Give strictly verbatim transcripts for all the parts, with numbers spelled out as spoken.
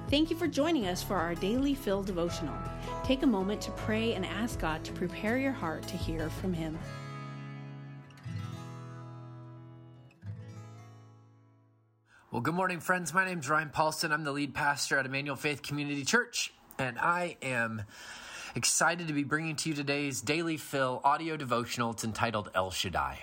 Thank you for joining us for our Daily Fill devotional. Take a moment to pray and ask God to prepare your heart to hear from Him. Well, good morning, friends. My name is Ryan Paulson. I'm the lead pastor at Emmanuel Faith Community Church, and I am excited to be bringing to you today's Daily Fill audio devotional. It's entitled El Shaddai.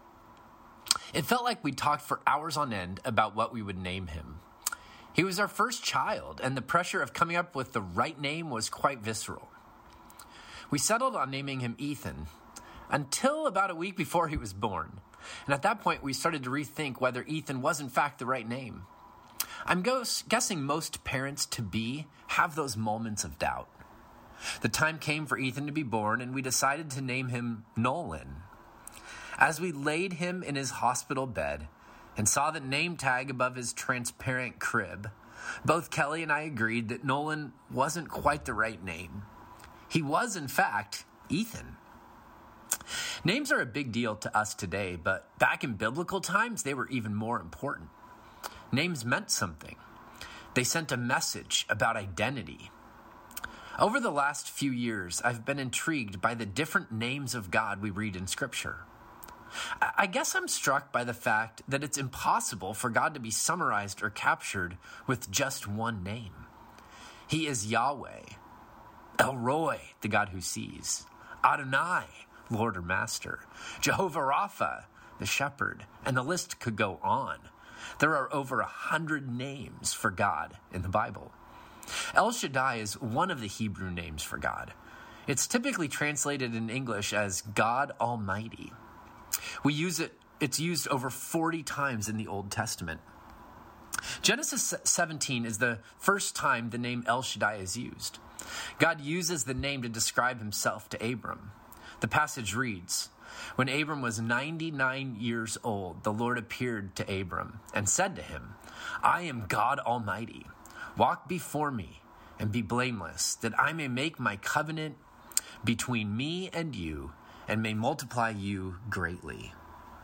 It felt like we talked for hours on end about what we would name him. He was our first child, and the pressure of coming up with the right name was quite visceral. We settled on naming him Ethan until about a week before he was born. And at that point, we started to rethink whether Ethan was in fact the right name. I'm guessing most parents-to-be have those moments of doubt. The time came for Ethan to be born, and we decided to name him Nolan. As we laid him in his hospital bed and saw the name tag above his transparent crib, both Kelly and I agreed that Nolan wasn't quite the right name. He was, in fact, Ethan. Names are a big deal to us today, but back in biblical times, they were even more important. Names meant something. They sent a message about identity. Over the last few years, I've been intrigued by the different names of God we read in Scripture. I guess I'm struck by the fact that it's impossible for God to be summarized or captured with just one name. He is Yahweh, El Roi, the God who sees, Adonai, Lord or Master, Jehovah Rapha, the Shepherd, and the list could go on. There are over a hundred names for God in the Bible. El Shaddai is one of the Hebrew names for God. It's typically translated in English as God Almighty. We use it, it's used over forty times in the Old Testament. Genesis seventeen is the first time the name El Shaddai is used. God uses the name to describe himself to Abram. The passage reads, "When Abram was ninety-nine years old, the Lord appeared to Abram and said to him, 'I am God Almighty. Walk before me and be blameless, that I may make my covenant between me and you and may multiply you greatly.'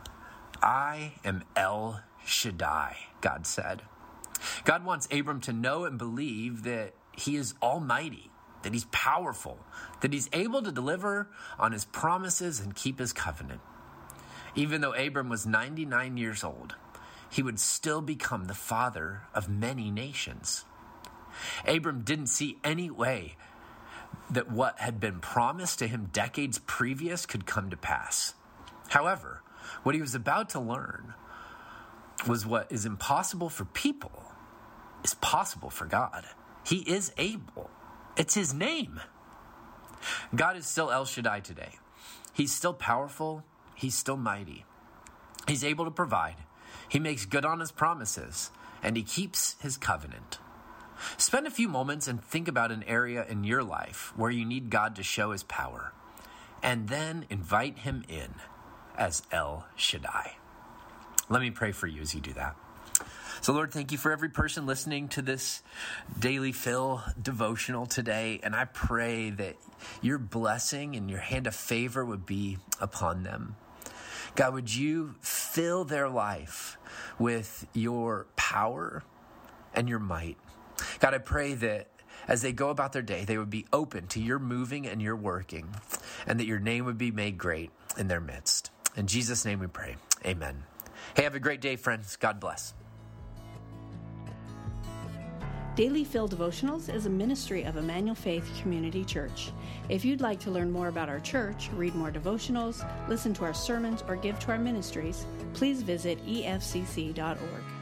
I am El Shaddai," God said. God wants Abram to know and believe that he is almighty, that he's powerful, that he's able to deliver on his promises and keep his covenant. Even though Abram was ninety-nine years old, he would still become the father of many nations. Abram didn't see any way that what had been promised to him decades previous could come to pass. However, what he was about to learn was what is impossible for people is possible for God. He is able. It's his name. God is still El Shaddai today. He's still powerful. He's still mighty. He's able to provide. He makes good on his promises, and he keeps his covenant. Spend a few moments and think about an area in your life where you need God to show his power, and then invite him in as El Shaddai. Let me pray for you as you do that. So Lord, thank you for every person listening to this Daily Fill devotional today, and I pray that your blessing and your hand of favor would be upon them. God, would you fill their life with your power and your might? God, I pray that as they go about their day, they would be open to your moving and your working, and that your name would be made great in their midst. In Jesus' name we pray. Amen. Hey, have a great day, friends. God bless. Daily Fill Devotionals is a ministry of Emmanuel Faith Community Church. If you'd like to learn more about our church, read more devotionals, listen to our sermons, or give to our ministries, please visit E F C C dot org.